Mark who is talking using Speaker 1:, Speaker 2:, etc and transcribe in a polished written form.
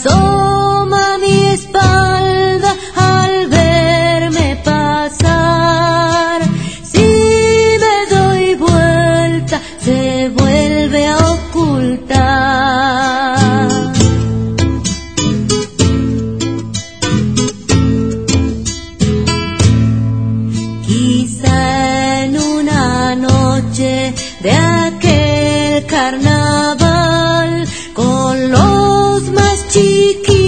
Speaker 1: asoma mi espalda al verme pasar. Si me doy vuelta, se vuelve a ocultar. Quizá en una noche de aquel carnaval, con los más chiquitos